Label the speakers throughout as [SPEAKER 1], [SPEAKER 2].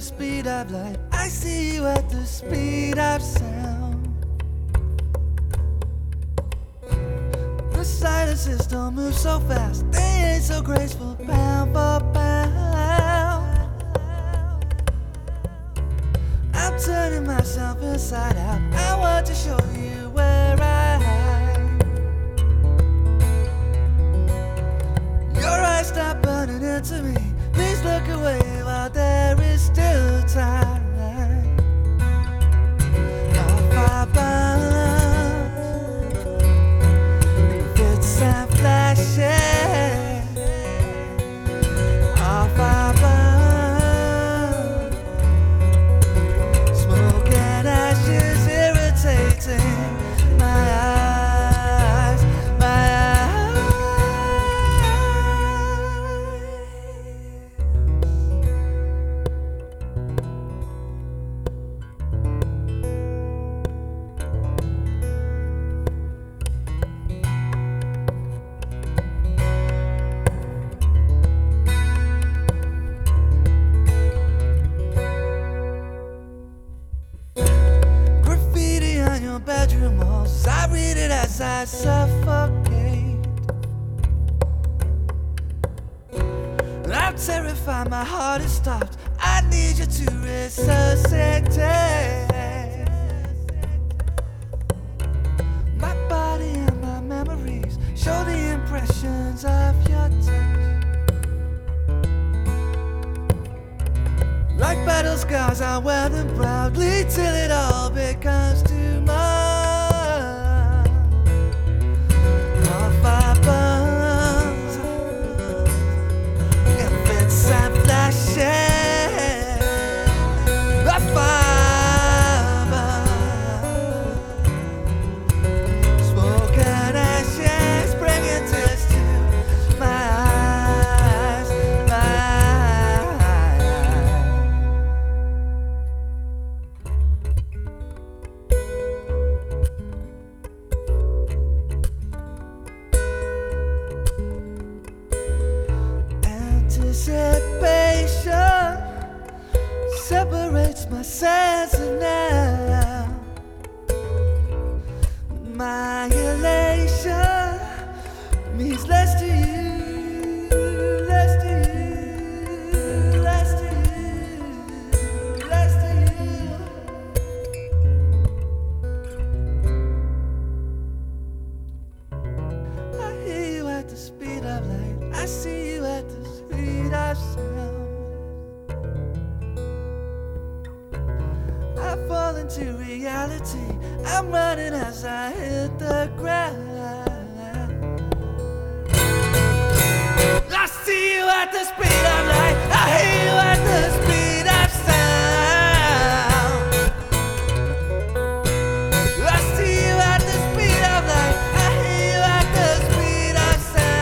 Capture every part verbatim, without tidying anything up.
[SPEAKER 1] speed of light. I see you at the speed of sound. The silent system moves so fast, they ain't so graceful, pound for pound. I'm turning myself inside out. I want to show you where I hide. Your eyes stop burning into me. Please look away while there is still time. Our fire burns, fits and flashes. Our fire burns, smoke and ashes irritating my eyes, my eyes. Graffiti on your bedroom walls, I read it as I suffocate. I'm terrified, my heart is stopped. I need you to resuscitate. My body and my memories show the impressions of your touch. Like battle scars, I wear them proudly till it all becomes too much. Our fire burns, it fits and flashes. Our fire burns, smoke and ashes, bringing tears to my eyes, my anticipation separates my sense of now. My elation means less to you, less to you, less to you, less to you. I hear you at the speed of light. I see you at the speed of sound. I fall into reality. I'm running as I hit the ground. I see you at the speed of light. I hear you at the speed of sound. I see you at the speed of light. I hear you at the speed of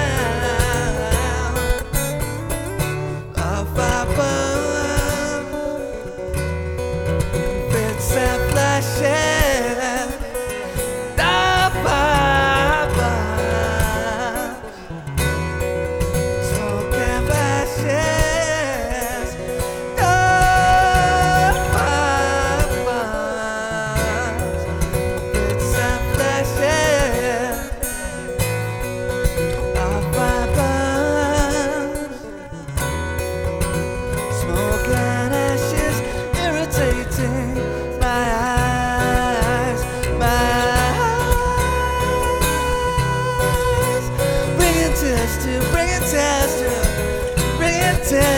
[SPEAKER 1] sound. Our fire burns, fits and flashes. Our fire burns, smoke and ashes. Our fire burns, fits and flashes. Our fire burns, smoke and ashes irritating my eyes, my eyes. Bring it tears to, bring it tears to, bring it tears.